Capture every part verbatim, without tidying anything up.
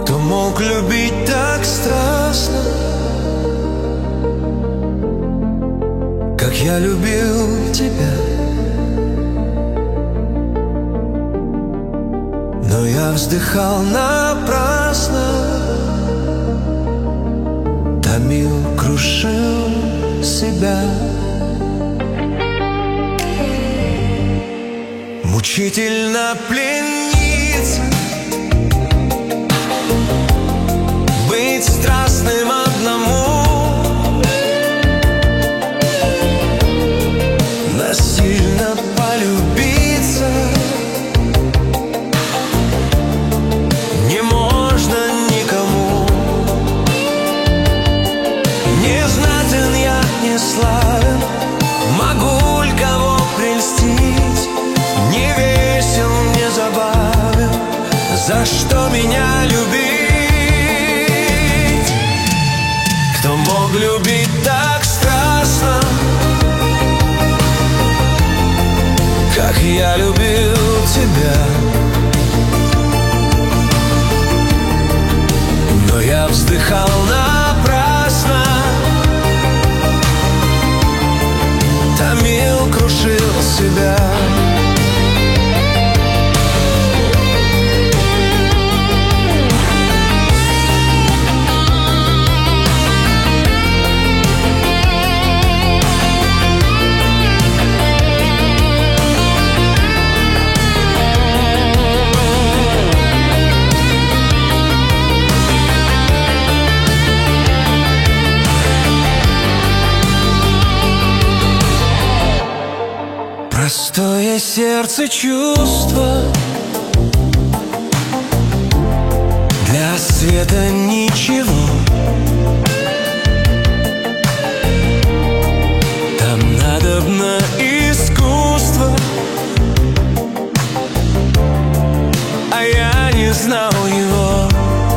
Кто мог любить так страстно, как я любил тебя? Но я вздыхал напрасно, томил, крушил себя. Мучительно плениться, быть страстным одному, насильно полюбиться не можно никому. Не знатен я, не славен, могу ль кого прельстить? Не весел, не забавен, за что меня любить? Кто мог любить так страстно, как я любил тебя? Но я вздыхал напрасно, томил, крушил себя. Простое сердце чувства, для света ничего. Там надобно искусство, а я не знал его.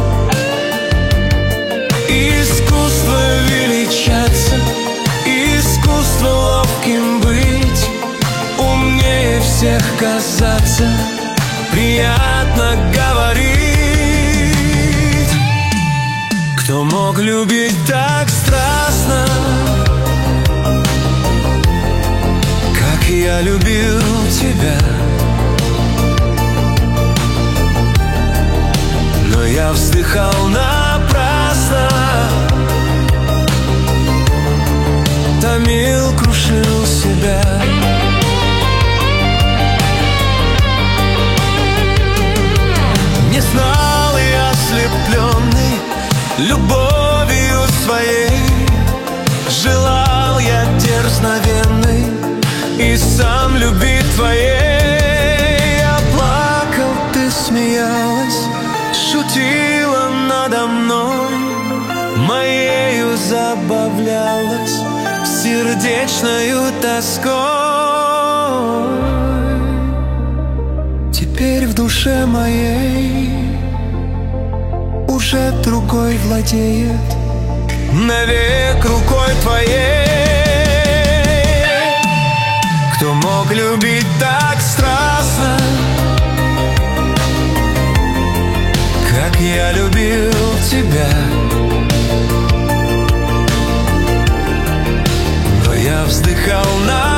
Искусство величаться, искусство ловким быть, умнее всех казаться, приятно говорить. Кто мог любить так страстно, как я любил тебя? Но я вздыхал напрасно, томил, крушил себя. Не знал я, ослепленный любовью своей, желал я дерзновенной и сам любви твоей. Я плакал, ты смеялась, шутила надо мной, моею забавлялась сердечною тоской. Теперь в душе моей уже другой владеет навек рукой твоей. Кто мог любить так страстно, как я любил тебя? Но я вздыхал на